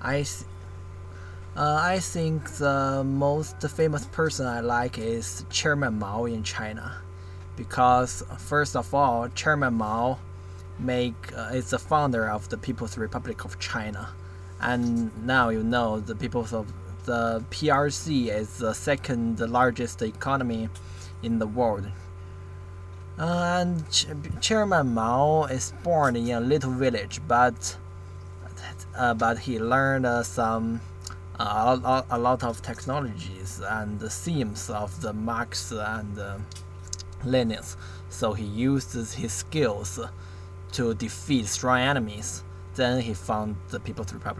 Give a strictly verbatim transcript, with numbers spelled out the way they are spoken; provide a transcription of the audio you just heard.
I, th- uh, I think the most famous person I like is Chairman Mao in China, because first of all, Chairman Mao make uh, is the founder of the People's Republic of China, and now you know the People's of the P R C is the second largest economy in the world. Uh, and Ch- Chairman Mao is born in a little village, but uh, but he learned uh, some uh, a, a lot of technologies and the themes of the Marx and uh, Lenin. So he uses his skills to defeat strong enemies. Then he found the People's Republic.